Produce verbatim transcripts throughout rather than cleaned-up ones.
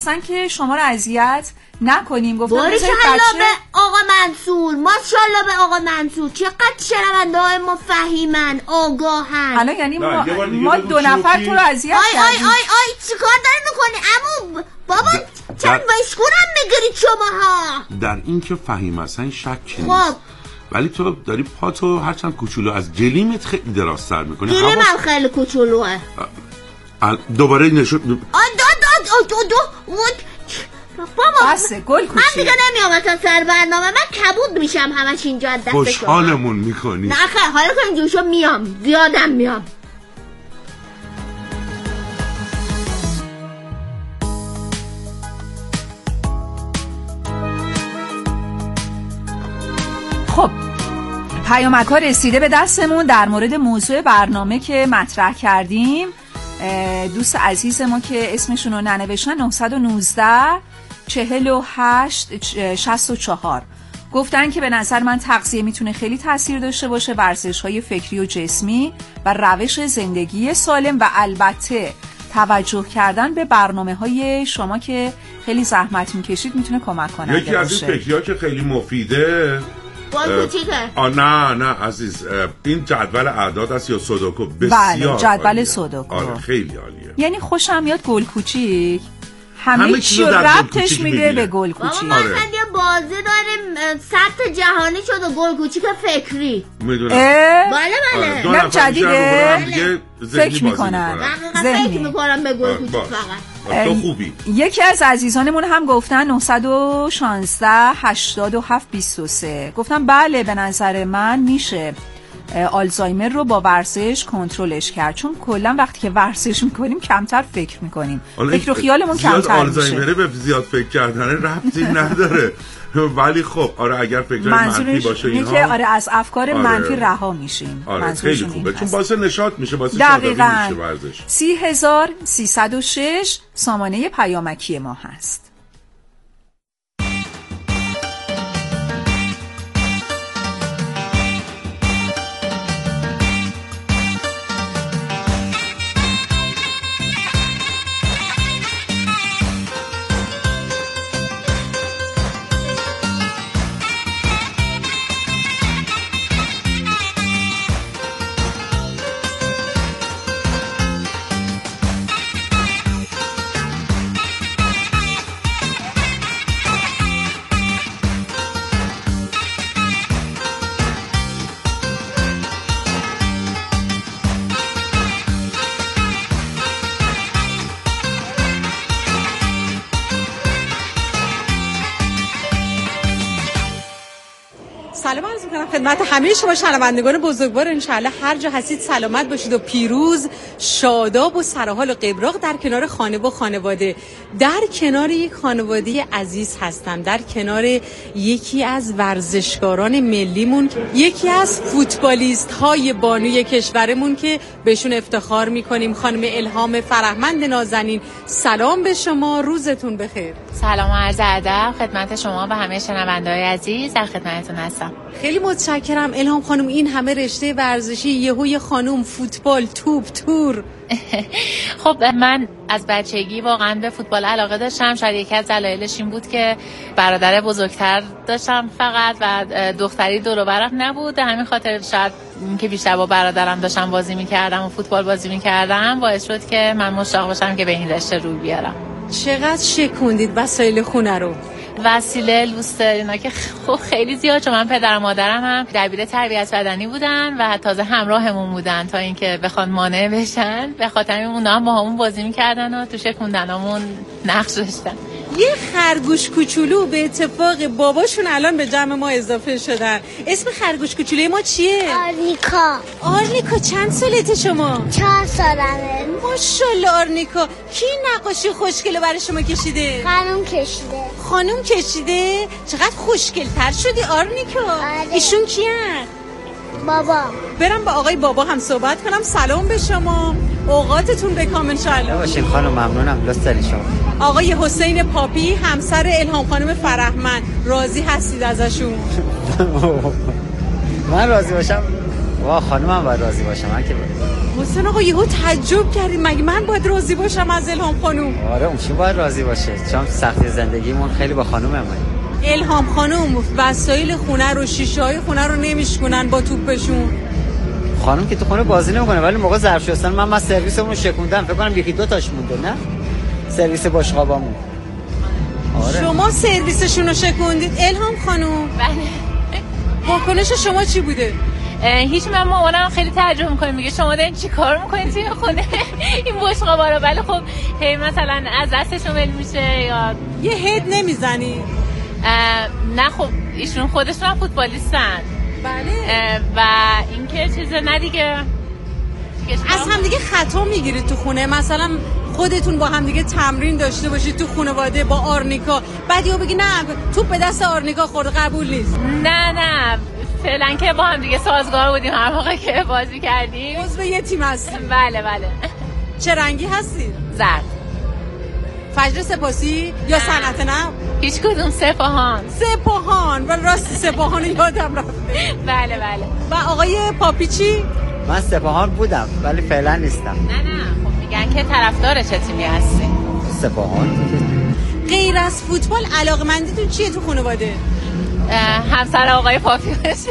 اصلا که شما رو اذیت نکنیم. گفتم باری که حالا به آقا منصور، ماشاءالله به آقا منصور، چقدر شنونده های ما فهیمن، آگاهن. حالا یعنی ما, ما دو نفر تو رو اذیت کردیم. آی آی آی آی چیکار داری میکنی عمو بابا؟ چند وایسکورم میگیرید شماها؟ در این که فهیم اصلا شک نیست. خب ولی تو داری پاتو هرچند کوچولو از گلیمت خیلی درازتر میکنی. گلیم هم خیلی کوچولوه. دوباره نشون آ دو دو دو دو بابا بسه گل کوچی. من دیگه نمیام اصلا سر برنامه، من کبود میشم همش اینجا دست شما. خوشحالمون میکنی. نه خیلی حالا که اینجور شو میام، زیادم میام. خب پیامک ها رسیده به دستمون در مورد موضوع برنامه که مطرح کردیم. دوست عزیز ما که اسمشون رو ننوشتن نه یک نه چهل و هشت شصت و چهار گفتن که به نظر من تغذیه میتونه خیلی تاثیر داشته باشه، ورزش‌های فکری و جسمی و روش زندگی سالم و البته توجه کردن به برنامه‌های شما که خیلی زحمت میکشید میتونه کمک کننده باشه. یکی از این فکری‌ها که خیلی مفیده گل کوچیکه. آ نه نه عزیز، این جدول اعداد است یا سودوکو؟ بسیار بله جدول سودوکو. آره خیلی عالیه. یعنی خوشم میاد گل کوچیک، همه چی رو ربطش میده به گل کوچیک. بابا مثلا یه بازی داریم سطح جهانی شد و گل کوچیک فکری میدونم. بله بله اینم جدیده فکر میکنن، فکر میکنم به گل کوچیک فقط. تو خوبی. یکی از عزیزانمون هم گفتن نه یک شش هشتاد و هفت بیست و سه گفتن بله به نظر من میشه آلزایمر رو با ورزش کنترلش کرد، چون کلا وقتی که ورزش میکنیم کمتر فکر میکنیم، فکر و خیالمون کمتر میشه. آلزایمر به زیاد فکر کردن ربطی نداره. ولی خب آره اگر فکر منفی باشه اینها که آره از افکار آره منفی رها میشیم. آره خیلی خوبه چون باعث نشاط میشه، باعث شادابی میشه ورزش. سی هزار سیصد و شش سامانه پیامکی ما هست. سلام عرض می‌کنم خدمت همه شما شنوندگان بزرگوار. انشالله هر جا هستید سلامت باشید و پیروز، شاداب و سرحال و قبراق در کنار خانه و خانواده. در کنار یک خانواده عزیز هستم، در کنار یکی از ورزشکاران ملیمون، یکی از فوتبالیست های بانوی کشورمون که بهشون افتخار میکنیم، خانم الهام فرهمند نازنین. سلام به شما، روزتون بخیر. سلام و عرض ادب خدمت شما و همه شنونده‌های عزیز، در خدمتتون هستم. خیلی متشکرم الهام خانم. این همه رشته ورزشی، یهو یه خانم فوتبال، توپ، تور. خب من از بچگی واقعا به فوتبال علاقه داشتم. شاید یکی از دلایلش این بود که برادر بزرگتر داشتم فقط و دختری دور و برم نبود. همین خاطر شاید که بیشتر با برادرم داشتم بازی می‌کردم و فوتبال بازی می‌کردم باعث شد که من مشتاق باشم که به این رشته روی بیارم. چقدر شکوندید وسایل خونه رو؟ وسیله لوستر اینا که خب خیلی زیاد، چون من پدر مادرم هم دبیر تربیت بدنی بودن و تازه همراهمون بودن تا اینکه بخوان مانع بشن. به خاطر اون هم با همون بازی می‌کردن و تو شکوندنامون نقش داشتن. یه خرگوش کوچولو به اتفاق باباشون الان به جمع ما اضافه شدن. اسم خرگوش کوچولوی ما چیه؟ آرنیکا. آرنیکا چند سالته شما؟ چهار سالمه. ماشاءالله آرنیکا. کی نقاشی خوشگله برای شما کشیده؟ خانم کشیده. خانم کشیده؟ چقدر خوشگل‌تر شدی آرنیکا. آره. ایشون کیان؟ بابا. برم با آقای بابا هم صحبت کنم. سلام به شما، اوقاتتون بکام انشالله. باشین خانم، ممنونم. لطف دارید شما. آقای حسین پاپی همسر الهام خانم فرهمند، راضی هستید ازشون؟ من راضی باشم؟ وا خانمم باید راضی باشم. من که حسین آقا یهو تعجب کردیم، مگه من باید راضی باشم از الهام خانم؟ آره اون چی باید راضی باشه، چون سختی زندگیمون خیلی با خانومه. الهام خانم وسایل خونه رو، شیشه‌های خونه رو نمیشکنن با توپشون. خانم که تو خونه بازی نمیکنه، ولی موقع ظرف شستن من من سرویسمون رو شکوندم، فکر کنم یکی دو تاش مونده. نه سرویس باشقابامون. آره شما سرویسشون رو شکوندید الهام خانم؟ بله. واکنش شما چی بوده؟ هیچ. من مامانم خیلی تعجب میکنه، میگه شما دارین چی کار میکنین توی خونه این بشقابا رو؟ ولی خب هی مثلا از دستشون ول میشه یا یه هد نمیزنی؟ نه خب ایشون خودشون هم فوتبالیستن. بله. و اینکه چیز نه دیگه از هم دیگه خطا میگیرید تو خونه، مثلا خودتون با هم دیگه تمرین داشته باشید تو خانواده با آرنیکا، بعد یهو بگی نه توپ به دست آرنیکا خورد قبول نیست. نه نه فعلا که با هم دیگه سازگار بودیم هر موقع که بازی کردیم. عضو یه تیم هستیم. بله بله. چه رنگی هستید؟ زرد. فجر سپاسی یا صنعت نه؟ هیچ کدوم، سپاهان. سپاهان و راست سپاهان یادم رفته. بله بله. و آقای پاپی چی؟ من سپاهان بودم ولی فعلا نیستم. نه نه خب میگن که طرفدار چه تیمی هستی؟ سپاهان. غیر از فوتبال علاقمندیتون چیه تو خانواده؟ همسر آقای پاپی بشه.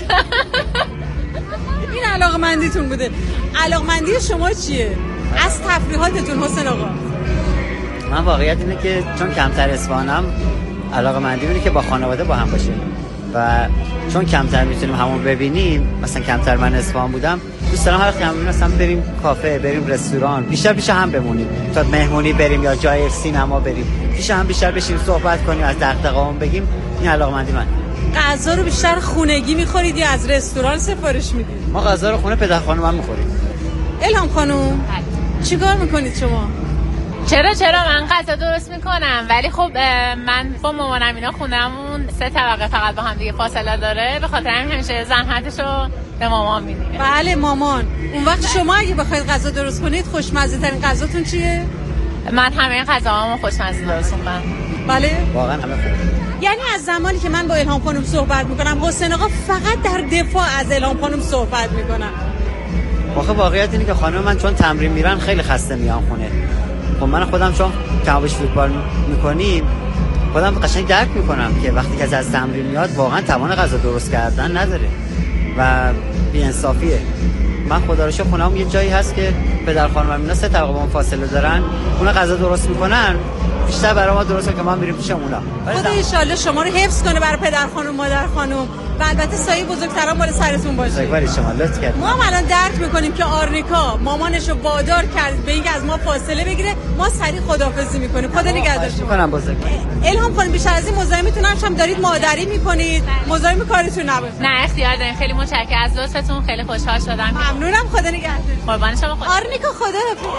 این علاقمندیتون بوده. علاقمندی شما چیه از تفریحاتتون حسین آقا؟ من واقعیت اینه که چون کمتر اصفهانم، علاقمندی اینه که با خانواده با هم باشیم و چون کمتر میتونیم همون ببینیم، مثلا کمتر من اصفهان بودم، دوست دارم هر وقت همون مثلا بریم کافه، بریم رستوران، بیشتر پیش هم بمونیم، تا مهمونی بریم یا جای سینما بریم، پیش هم بیشتر بشیم صحبت کنیم، از دغدغه‌مون بگیم. این علاقمندی من. غذا رو بیشتر خونگی میخورید یا از رستوران سفارش میدید؟ ما غذا رو خونه پدر خانومم میخوریم. الهام خانم چیکار میکنید شما؟ چرا چرا من غذا درست میکنم، ولی خب من با مامانم اینا خونمون سه طبقه فقط با هم دیگه فاصله داره، به خاطر همین همیشه زحمتشو به مامان میدیم. بله مامان. اون وقت شما اگه بخواید غذا درست کنید خوشمزه ترین غذاتون چیه؟ من همه غذاهامو خوشمزه درست میکنم. بله واقعا همه خوبه. یعنی از زمانی که من با الهام خانم صحبت میکنم حسین آقا فقط در دفاع از الهام خانم صحبت میکنن. واقعا واقعیت اینه که خانم من چون تمرین میرن خیلی خسته میان خونه. خب من خودم چون کمابیش فوتبال میکنیم خودم قشنگ درک میکنم که وقتی که از تمرین میاد واقعا توان غذا درست کردن نداره و بی‌انصافیه. من خدا رو شکر خونه‌ام یه جایی هست که پدر خانومم اینا سه طبقه با من فاصله دارن، اونا غذا درست میکنن، بیشتر برای ما درست که ما میریم پیش اونا. خدا ان شاءالله شما رو حفظ کنه برای پدر خانم مادر خانم و البته سایه بزرگترا بالا سرتون باشه. بزرگواری شما لطف کردید. ما هم الان درک میکنیم که آرنیکا مامانش رو وادار کرد به اینکه از ما فاصله بگیره، ما سریع خداحافظی میکنیم. خدا نگهدار شما. میکنم بزرگواری. الهام خانم بیشتر از این مزاحمتون هم دارید مادری میکنید، مزاحم کارتون نباشه. نه اختیار دارین. خیلی متشکرم از لطفتون، خیلی خوشحال شدم. ممنونم. خدا نگهدار. قربان شما. خدا. آرنیکا خدا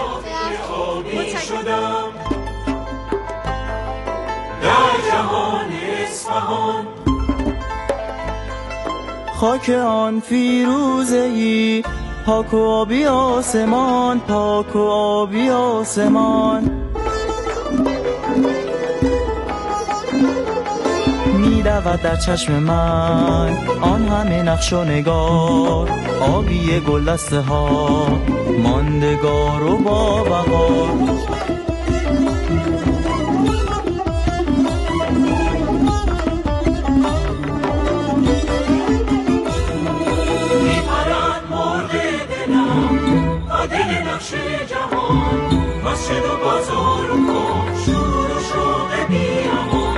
شدم در جهان اصفهان، خاک آن فیروزه‌ای، پاک و آبی آسمان، پاک و آبی آسمان. می‌دود در چشم من آن همه نقش و نگار، آبی گلدسته ها ماندگار و با بهار. جهان مسجد و بازار و کام، شور و شوق بی امان.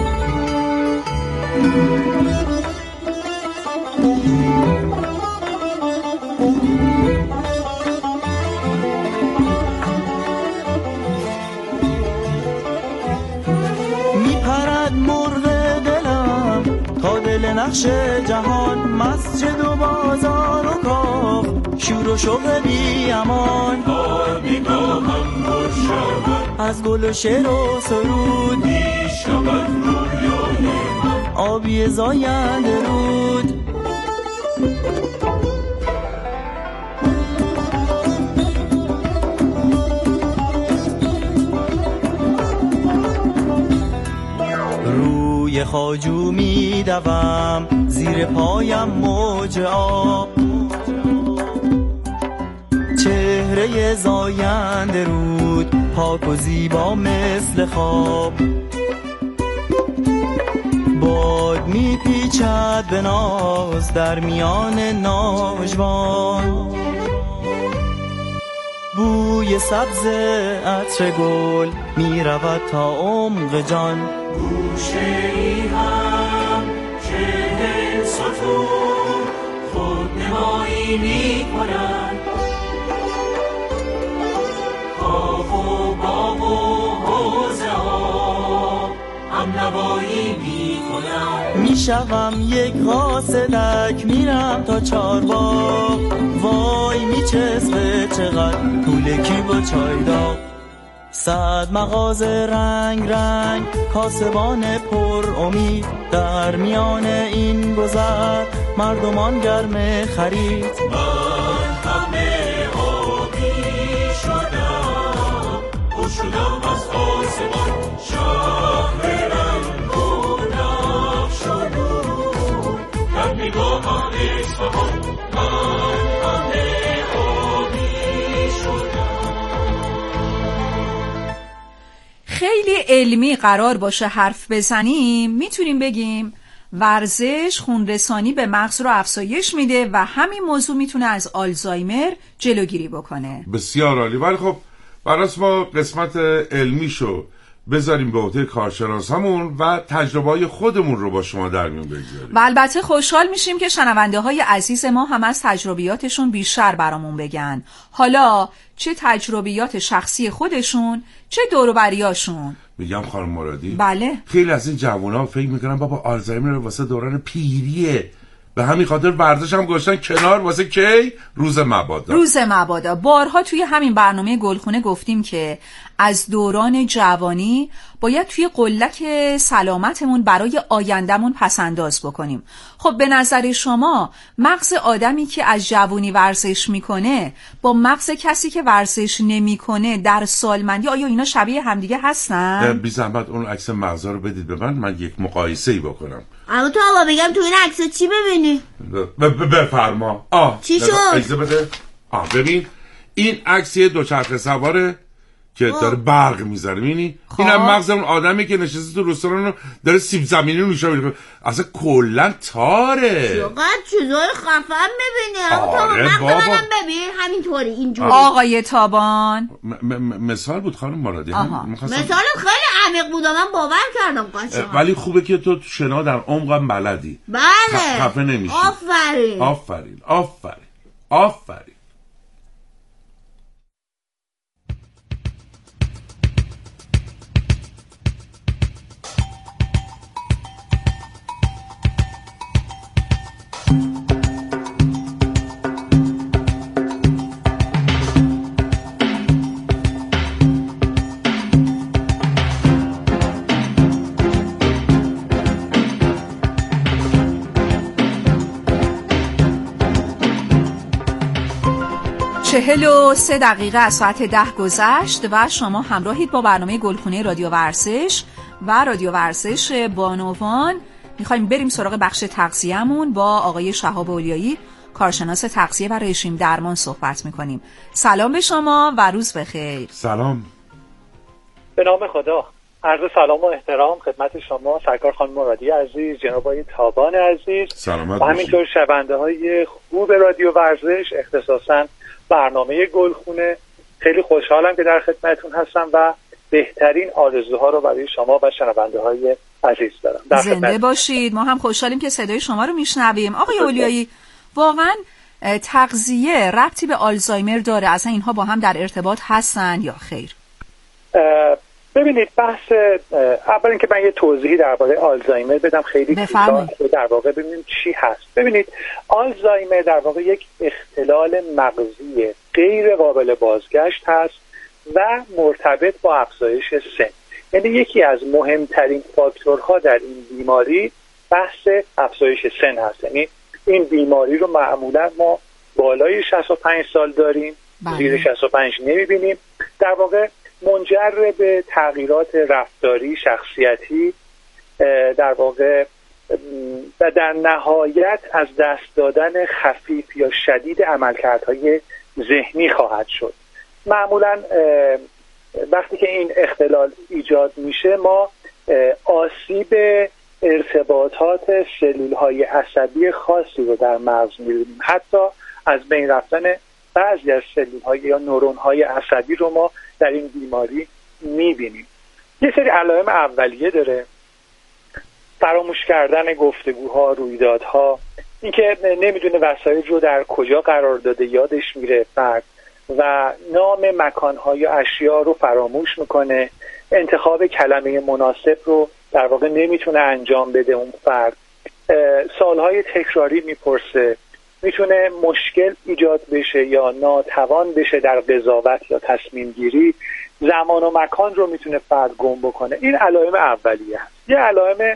میپرد مرغ دلم تا دل نقش جهان، مسجد و بازار و کاخ، شور و شوق بی امان. نگاهم پر شود از گل و شعر و سرود، می شود رویای من آبی زاینده رود. روی خواجو می دوم، زیر پایم موج آب، چه چهره زاینده رود پاک و زیبا مثل خواب. باد میپیچد به ناز در میان ناجوان، بوی سبز عطر گل میرود تا عمق جان. گوشه ای هم که دل ستون خود نمایی میکنند، کاخ و باغ و حوضه ها هم نوایی میکنند. میشوم یک قاصدک میرم تا چارباغ، وای میچسبه چقدر طول کی با چای داغ. صد مغازه رنگ رنگ کاسبان پر امید، در میان این گذر مردمان گرم خرید. من همه آبی شدم پر شدم از آسمان، شهر رنگ و نقش و نور در نگاهم اصفهان. من همه آبی شدم. خیلی علمی قرار باشه حرف بزنیم میتونیم بگیم ورزش خونرسانی به مغز رو افزایش میده و همین موضوع میتونه از آلزایمر جلوگیری بکنه. بسیار عالی. ولی خب براس ما قسمت علمیشو بذاریم به عهده کارشناسامون و تجربه‌های خودمون رو با شما در میون بگذاریم. و البته خوشحال میشیم که شنونده های عزیز ما هم از تجربیاتشون بیشتر برامون بگن، حالا چه تجربیات شخصی خودشون چه دور و بریاشون. میگم خانم مرادی، بله، خیلی از این جوونا فکر میکنن بابا آلزایمر واسه دوران پیریه، به همین خاطر ورزش هم گذاشتن کنار واسه کی؟ روز مبادا. روز مبادا. بارها توی همین برنامه گلخونه گفتیم که از دوران جوانی باید توی قلک سلامتمون برای آیندهمون پسنداز بکنیم. خب به نظر شما مغز آدمی که از جوانی ورزش میکنه با مغز کسی که ورزش نمیکنه در سالمندی آیا اینا شبیه همدیگه هستن؟ بی زحمت اون عکس مغزا رو بدید به من، من یک مقایسه‌ای بکنم. اما تو آقا بگم تو این عکس چی ببینی؟ بفرما. آه چی شد؟ اجازه بده. آه ببین این عکس یه دوچرخه سواره که داره برق میزنه، میبینی؟ اینم مغز اون آدمی که نشسته تو رستوران داره سیب زمینی نوشابه میکنه، اصلا کلا تاره. چقدر چیزای خفن میبینی. آره مغز منم ببین همینطوری اینجوری. آقای تابان م- م- مثال بود خانم مرادی. مثال خیلی عمیق بود من باور کردم قشنگ. ولی خوبه که تو شنا در عمقم بلدی. بله خفه نمیشی. آفرین آفرین آفرین آفرین. چهل و سه دقیقه از ساعت ده گذشت و شما همراهید با برنامه گلخونه رادیو ورزش و رادیو ورزش بانوان. میخوایم بریم سراغ بخش تغذیه‌مون. با آقای شهاب اولیایی کارشناس تغذیه و رژیم درمان صحبت میکنیم. سلام به شما و روز بخیر. سلام. به نام خدا. عرض سلام و احترام خدمت شما سرکار خانم مرادی عزیز، جناب آقای تابان عزیز سلامت و همینطور شنونده های خوب رادیو ورزش، اختصاصاً برنامه گلخونه. خیلی خوشحالم که در خدمتتون هستم و بهترین آرزوها رو برای شما و شنونده های عزیز دارم. زنده باشید. ما هم خوشحالیم که صدای شما رو میشنویم. آقای اولیایی، واقعا تغذیه ربطی به آلزایمر داره؟ اصلا اینها با هم در ارتباط هستن یا خیر؟ ببینید بحث اول اینکه من یه توضیحی درباره آلزایمر بدم خیلی کوتاه در واقع ببینیم چی هست. ببینید آلزایمر در واقع یک اختلال مغزی غیر قابل بازگشت هست و مرتبط با افزایش سن. یعنی یکی از مهمترین فاکتورها در این بیماری بحث افزایش سن هست. یعنی این بیماری رو معمولا ما بالای شصت و پنج سال داریم، زیر شصت و پنج نمیبینیم. در واقع منجر به تغییرات رفتاری، شخصیتی در واقع و در نهایت از دست دادن خفیف یا شدید عملکردهای ذهنی خواهد شد. معمولا وقتی که این اختلال ایجاد میشه ما آسیب ارتباطات سلول‌های عصبی خاصی رو در مغز می‌بینیم. حتی از بین رفتن بعضی از سلول‌های یا نورون‌های عصبی رو ما در این بیماری می‌بینیم. یه سری علائم اولیه داره: فراموش کردن گفتگوها، رویدادها، اینکه نمیدونه وسایل رو در کجا قرار داده، یادش میره فرد، و نام مکان‌ها یا اشیا رو فراموش میکنه، انتخاب کلمه مناسب رو در واقع نمیتونه انجام بده اون فرد، سوالهای تکراری میپرسه، میتونه مشکل ایجاد بشه یا ناتوان بشه در قضاوت یا تصمیم گیری، زمان و مکان رو میتونه فرد گم بکنه. این علائم اولیه هست. یه علائم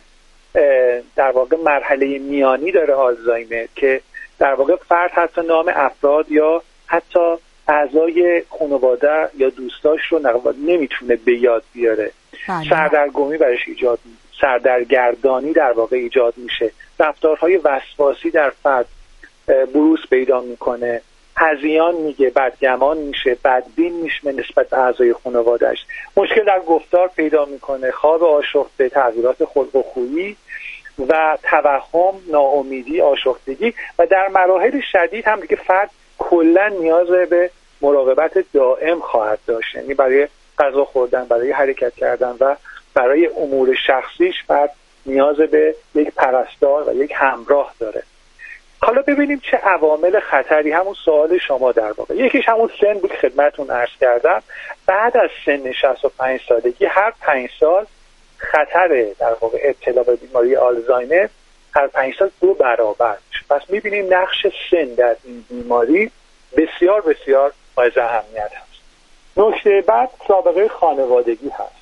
در واقع مرحله میانی داره آلزایمر که در واقع فرد حتی نام افراد یا حتی اعضای خانواده یا دوستاش رو نمیتونه به یاد بیاره. سردرگمی برش ایجاد میشه، سردرگردانی در واقع ایجاد میشه، رفتارهای وسواسی در فرد بروز پیدا میکنه، هذیان میگه، بدگمان میشه، بدبین میشه نسبت به اعضای خانواده‌اش، مشکل در گفتار پیدا میکنه، خواب آشفته، تغییرات خلق و خویی و توهم، ناامیدی، آشفتگی، و در مراحل شدید هم دیگه فرد کلا نیاز به مراقبت دائم خواهد داشت. یعنی برای غذا خوردن، برای حرکت کردن و برای امور شخصیش فرد نیاز به یک پرستار و یک همراه داره. حالا ببینیم چه عوامل خطری، همون سوال شما در واقع یکیش همون سن بود که خدمتتون عرض کردم. بعد از سن شصت و پنج سالگی هر پنج سال خطر در واقع ابتلا به بیماری آلزایمر هر پنج سال دو برابر میشه. پس میبینیم نقش سن در این بیماری بسیار بسیار باعث اهمیت هست. نکته بعد سابقه خانوادگی هست.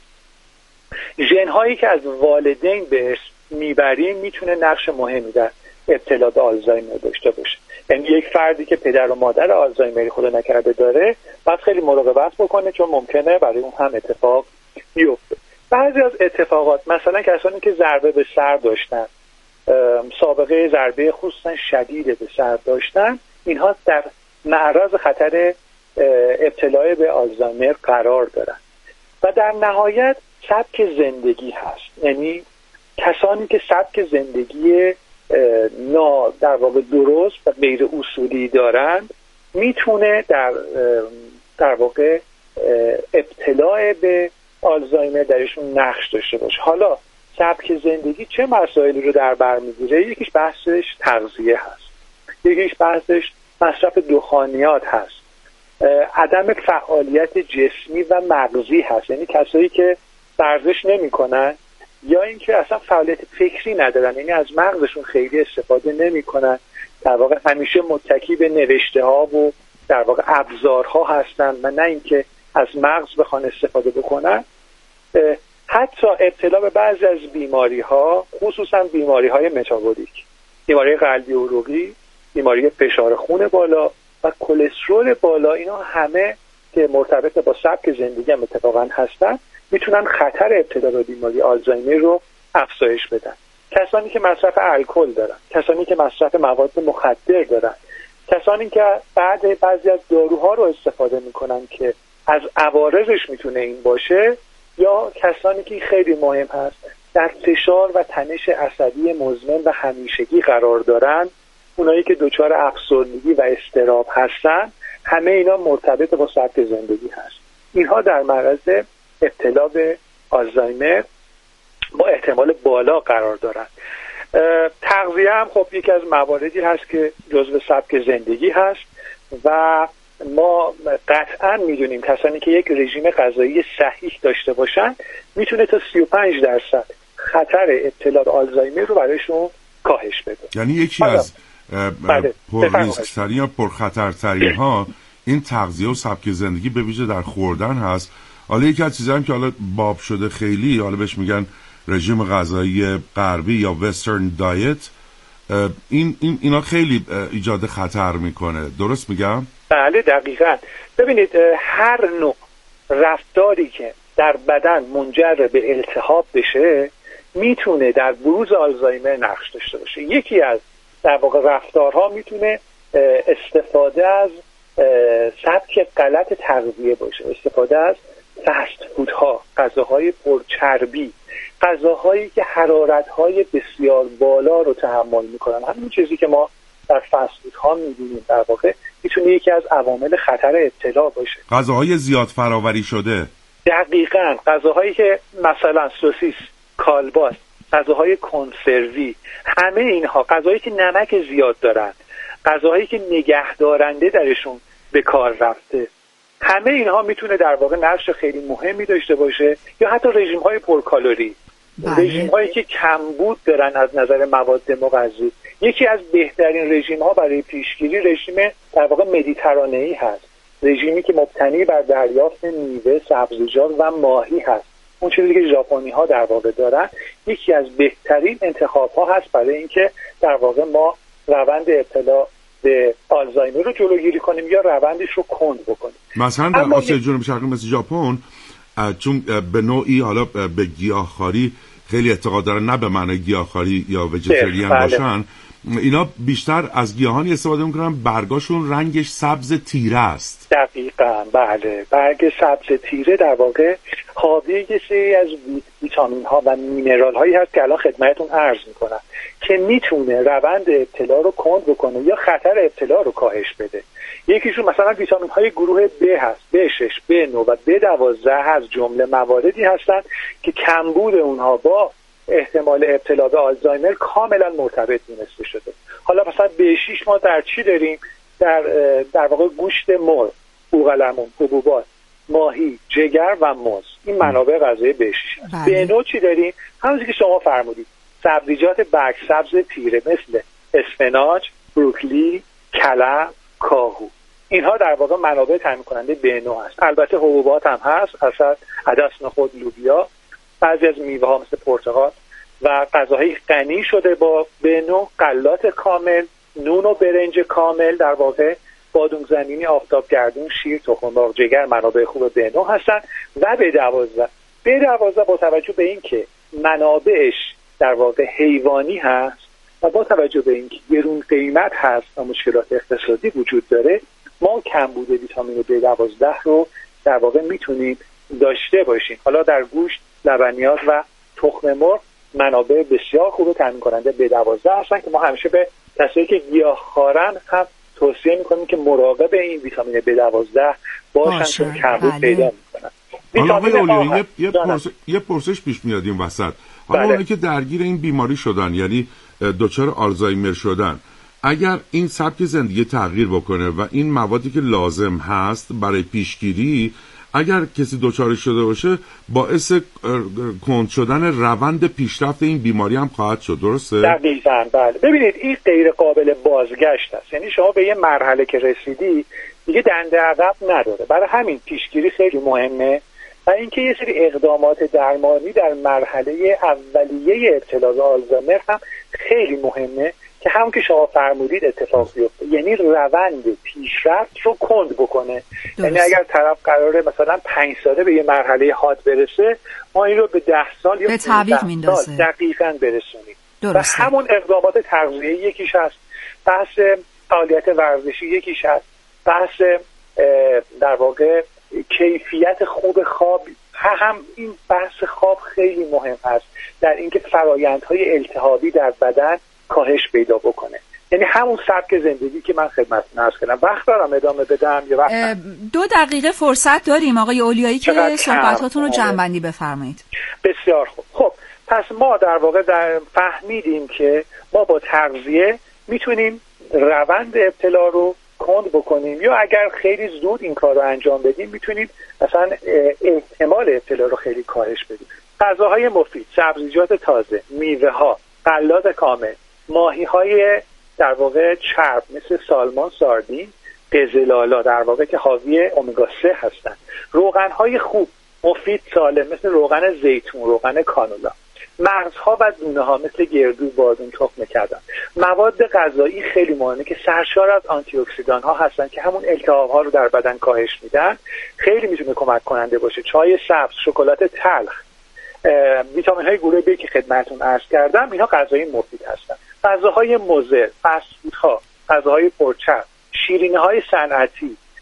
ژن‌هایی که از والدین بهش میبریم میتونه نقش مهمی در ابتلا به آلزایمر داشته باشه. یعنی یک فردی که پدر و مادر آلزایمری خدا نکرده داره باید خیلی مراقبت بکنه، چون ممکنه برای اون هم اتفاق بیفته. بعضی از اتفاقات، مثلا کسانی که ضربه به سر داشتن، سابقه ضربه خصوصا شدید به سر داشتن، اینها در معرض خطر ابتلا به آلزایمر قرار دارن. و در نهایت سبک زندگی هست. یعنی کسانی که سبک زندگی نا در واقع درست و غیر اصولی دارند میتونه در در واقع ابتلا به آلزایمر درشون نقش داشته باشه. حالا سبک زندگی چه مسائلی رو در بر میگیره؟ یکیش بحثش تغذیه هست، یکیش بحثش مصرف دخانیات هست، عدم فعالیت جسمی و مغزی هست، یعنی کسایی که ورزش نمی‌کنن یا اینکه اصلا فعالیت فکری ندارن، یعنی از مغزشون خیلی استفاده نمی‌کنن، در واقع همیشه متکی به نوشته‌ها و در واقع ابزارها هستن و نه اینکه از مغز بخوان استفاده بکنن. حتی ابتلا به بعضی از بیماری‌ها، خصوصا بیماری‌های متابولیک، بیماری قلبی و عروقی، بیماری فشار خون بالا و کلسترول بالا، اینا همه که مرتبط با سبک زندگی هم اتفاقا هستن، میتونن خطر ابتلا به بیماری آلزایمر رو افزایش بدن. کسانی که مصرف الکل دارن، کسانی که مصرف مواد مخدر دارن، کسانی که بعد بعضی از داروها رو استفاده میکنن که از عوارضش میتونه این باشه، یا کسانی که خیلی مهم هست در فشار و تنش عصبی مزمن و همیشگی قرار دارن، اونایی که دچار افسردگی و اضطراب هستن، همه اینا مرتبط با سبک زندگی هست. اینها در معرض ابتلا به آلزایمر با احتمال بالا قرار دارن. تغذیه هم خب یکی از مواردی هست که جزو سبک زندگی هست و ما قطعا میدونیم کسانی که یک رژیم غذایی صحیح داشته باشن میتونه تا سی و پنج درصد خطر ابتلا به آلزایمر رو برایشون کاهش بده. یعنی یکی از پر ریسک‌ترین یا پرخطرترین ها این تغذیه و سبک زندگی به ویژه در خوردن هست. حالا یکی از چیزایی که حالا باب شده خیلی، حالا بهش میگن رژیم غذایی غربی یا وسترن دایت، این این اینا خیلی ایجاد خطر میکنه. درست میگم؟ بله دقیقاً. ببینید هر نوع رفتاری که در بدن منجر به التهاب بشه میتونه در بروز آلزایمر نقش داشته باشه. یکی از در واقع رفتارها میتونه استفاده از سبک غلط تغذیه باشه، استفاده از فست فودها، غذاهای پرچربی، غذاهایی که حرارت‌های بسیار بالا رو تحمل می‌کنن. همین چیزی که ما در فست فودها می‌بینیم در واقع میتونه یکی از عوامل خطر ابتلا باشه. غذاهای زیاد فراوری شده. دقیقاً غذاهایی که مثلا سوسیس، کالباس، غذاهای کنسروی، همه اینها غذاهایی که نمک زیاد دارن، غذاهایی که نگهدارنده درشون به کار رفته، همه اینها میتونه در واقع نقش خیلی مهمی داشته باشه. یا حتی رژیم‌های پرکالری، رژیم‌هایی که کمبود دارن از نظر مواد مغذی. یکی از بهترین رژیم‌ها برای پیشگیری رژیم در واقع مدیترانه‌ای هست، رژیمی که مبتنی بر دریافت میوه، سبزیجات و ماهی هست. اون چیزی که ژاپنی‌ها در واقع دارن یکی از بهترین انتخاب‌ها هست برای اینکه در واقع ما روند ابتلا به آلزایمر رو جلوگیری کنیم یا روندش رو کند بکنیم. مثلا در آسیا جنوبی شرقی مثل ژاپن، چون به نوعی حالا به گیاهخواری خیلی اعتقاد دارن، نه به معنی گیاهخواری یا ویژیتریان بله. باشن، اینا بیشتر از گیاهانی استفاده میکنن برگاشون رنگش سبز تیره است. دقیقاً بله، برگ سبز تیره در واقع حاوی یه سری از ویتامین ها و مینرال هایی هست که الان خدمتتون عرض میکنم که میتونه روند ابتلا رو کند بکنه یا خطر ابتلا رو کاهش بده. یکیشون مثلا ویتامین های گروه B هست، بی شش، بی نه و بی دوازده از جمله مواردی هستند که کمبود اونها با احتمال ابتلا به آلزایمر کاملا مرتبط دونسته شده. حالا مثلا بی شش ما در چی داریم؟ در در واقع گوشت مرغ، بوقلمون، حبوبات، ماهی، جگر و موز. این منابع غذایی بی شش هست. بی نه چی داریم؟ همونجوری که شما فرمودید، سبزیجات برگ سبز تیره مثل اسفناج، بروکلی، کلم، کاهو. اینها در واقع منابع تامین کننده بی نه هست. البته حبوبات هم هست، اصل عدس، نخود، لوبیا، بعضی از میوه ها مثل پرتقال و غذاهای غنی شده با بی نه، غلات کامل، نون و برنج کامل، در واقع بادام زمینی، آفتابگردون، شیر، تخم مرغ، جگر منابع خوب بی نه هستن. و بی دوازده بی دوازده با توجه به اینکه منابعش در واقع حیوانی هست و با توجه به اینکه گرون قیمت هست و مشکلات اقتصادی وجود داره، ما کمبود ویتامین بی دوازده رو در واقع میتونیم داشته باشیم. حالا در گوشت، لبنیات و تخم مرغ منابع بسیار خوب تامین کننده بی دوازده هستن که ما همیشه به کسایی که گیاهخوارن هم توصیه میکنیم که مراقب این ویتامین بی دوازده باشن چون کمبود بله. پیدا میکنن. حالا آقای اولیانی یه, پرس... یه پرسش پیش میاد این وسط. حالا بله. اونایی که درگیر این بیماری شدن، یعنی دچار آلزایمر شدن، اگر این سبک زندگی تغییر بکنه و این موادی که لازم هست برای پیشگیری اگر کسی دچار شده باشه، باعث کند شدن روند پیشرفت این بیماری هم خواهد شد، درسته؟ دقیقاً بله. ببینید این غیر قابل بازگشت است، یعنی شما به یه مرحله که رسیدی دیگه دنده عقب نداره. برای همین پیشگیری خیلی مهمه و اینکه یه سری اقدامات درمانی در مرحله اولیه ابتلا به آلزایمر هم خیلی مهمه که همون که شما فرمودید اتفاق بیفته، یعنی روند پیشرفت رو کند بکنه. یعنی اگر طرف قراره مثلا پنج ساله به یه مرحله حاد برسه، ما این رو به ده سال یا پانزده سال دقیقاً برسونیم. و همون اقدامات تغذیه‌ای یکیش هست، بحث فعالیت ورزشی یکیش هست، بحث در واقع کیفیت خوب خواب، هم این بحث خواب خیلی مهم هست در اینکه فرآیندهای التهابی در بدن کاهش پیدا بکنه. یعنی همون سبک زندگی که من خدمتتون عرض کردم. وقت دارم ادامه بدم یا وقت دو دقیقه فرصت داریم آقای اولیایی که صحبتاتون رو جمع‌بندی بفرمایید. بسیار خوب. خب پس ما در واقع در فهمیدیم که ما با تغذیه میتونیم روند ابتلا رو کند بکنیم یا اگر خیلی زود این کار رو انجام بدیم میتونیم مثلا احتمال ابتلا رو خیلی کاهش بدیم. غذاهای مفید، سبزیجات تازه، میوه ها، غلات کامل، ماهی های در واقع چرب مثل سالمون، ساردین، قزلالا در واقع که حاوی امگا سه هستند، روغن های خوب مفید سالم مثل روغن زیتون، روغن کانولا، مغزها و دونه ها مثل گردو، بادام، تخم کدو. مواد غذایی خیلی مهمه که سرشار از آنتی اکسیدان ها هستن که همون التهاب ها رو در بدن کاهش میدن. خیلی میتونه کمک کننده باشه. چای سبز، شکلات تلخ، ویتامین های گروه B که خدمتتون عرض کردم، اینا غذای مفید هستن. غذاهای مضر، فست فودها، غذاهای پرچرب، شیرینی های صنعتی،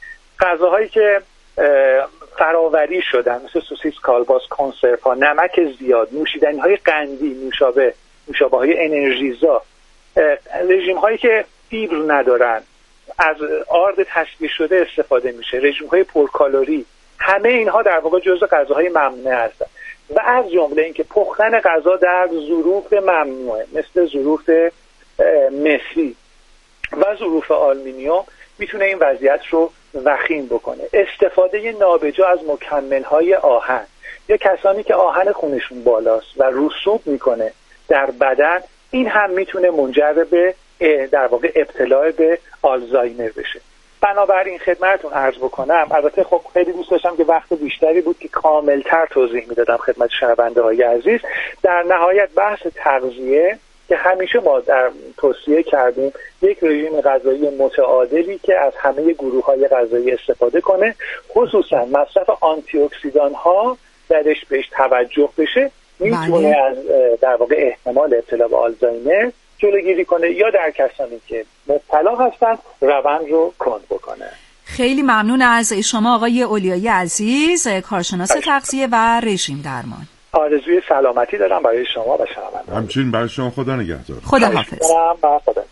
غذاهایی که فراوری شدن مثل سوسیس، کالباس، کنسرو ها، نمک زیاد، نوشیدنی های قندی، نوشابه، نوشابه های انرژیزا، رژیم هایی که فیبر ندارن، از آرد تصفیه شده استفاده میشه، رژیم های پرکالری، همه اینها در واقع جزو غذاهای ممنوعه هستن و از جمله اینکه پختن غذا در ظروف ممنوعه مثل ظروف مسی و ظروف آلومینیوم میتونه این وضعیت رو وخیم بکنه. استفاده نابجا از مکمل‌های آهن، یا کسانی که آهن خونشون بالاست و رسوب میکنه در بدن، این هم میتونه منجر به در واقع ابتلا به آلزایمر بشه. بنابراین خدمتتون عرض بکنم، البته خب خیلی دوست داشتم که وقت بیشتری بود که کاملتر توضیح میدادم خدمت شنونده های عزیز. در نهایت بحث تغذیه که همیشه ما در توصیه کردیم یک رژیم غذایی متعادلی که از همه گروه های غذایی استفاده کنه، خصوصا مصرف آنتی اکسیدان ها درش بهش توجه بشه، میتونه از در واقع احتمال ابتلا به آلزایمر جلوگیری کنه یا در کسانی که مبتلا هستن روند رو کند بکنه. خیلی ممنون از شما آقای اولیایی عزیز، کارشناس تغذیه و رژیم درمان. آرزوی سلامتی دارم برای شما و شنوندگان. همچنین برای شما. خدا نگهدار. خدا حافظ. خدا.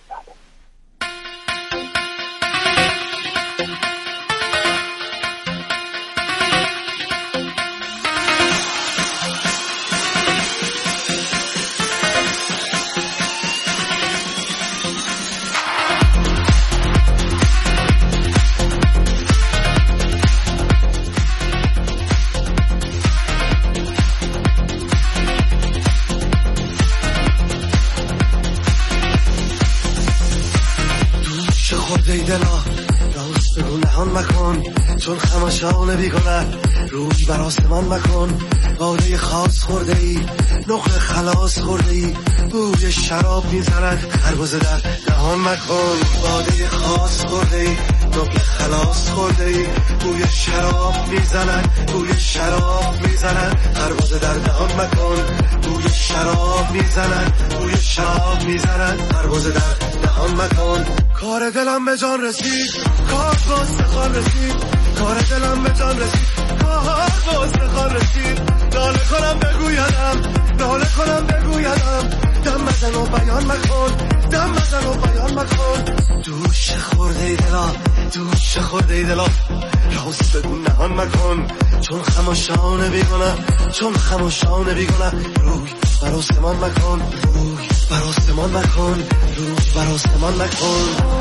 مکن چون خماشان بیگنه روی بر آسمان مکن، باده خاص خورده ای نقل خلاص خورده ای بوی شراب میزند خربزه در دهان مکن، باده خاص خورده ای نقل خلاص خورده ای بوی شراب میزند بوی شراب میزند خربزه در دهان مکن، بوی شراب میزند بوی شراب میزند خربزه در دهان مکن. کار دلم به جان رسید، کار با استخوان رسید، کار دلم به جان رسید، کار با استخوان رسید، ناله کنم بگویدم، ناله کنم بگویدم، دم بزن و بیان مکن، دم بزن و بیان مکن. دوش خورده ای دلا، دوش خورده ای دلا، راست بگو نهان مکن، چون خماشانه بیگنه، چون خماشانه بیگنه، روی بر آسمان مکن، روی بر آسمان مکن، روی بر آسمان مکن.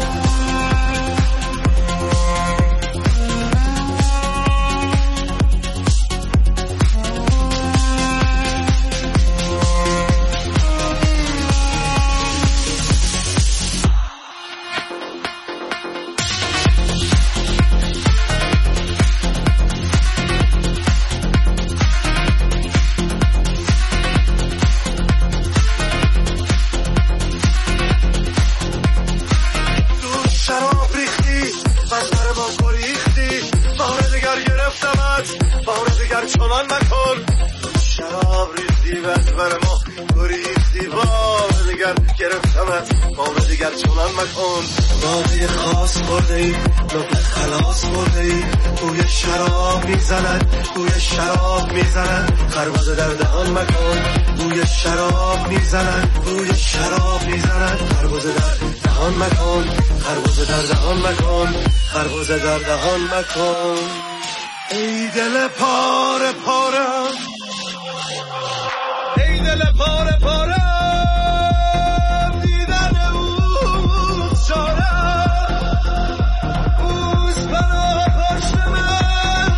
چنان مکن شراب ریختی و از بر ما گریختی بار دیگر گرفتمت بار دیگر چنان مکن. باده خاص خورده ای نقل خلاص خورده ای بوی شراب میزند بوی شراب میزند خربزه در دهان مکن بوی شراب میزند بوی شراب میزند خربزه در دهان مکن خربزه در دهان مکن خربزه در دهان مکن. ای دل پاره پارم ای دل پاره پارم دیدن اوز شارم اوز برا پشت من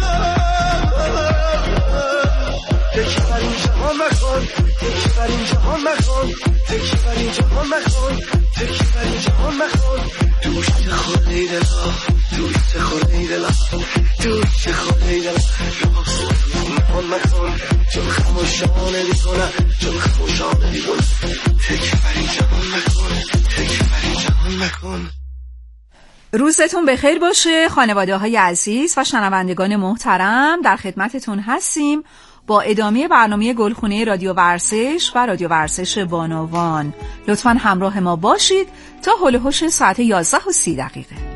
تکی بر این جهان مکن تکی بر این جهان مکن تکی بر این جهان مکن تکی بر این جهان مکن. دوست خورده ای دلا دوست خورده ای دلا دوست خورده ای دلا راست نهان مکن چون خموشانه بیکنه چون خموشانه بیکنه تکی بر این جهان مکن تکی بر این جهان مکن. روزتون بخیر باشه خانواده های عزیز و شنوندگان محترم، در خدمتتون هستیم با ادامه برنامه گلخونه رادیو ورزش و رادیو ورزش بانوان. لطفاً همراه ما باشید تا هول و هوش ساعت یازده و سی دقیقه.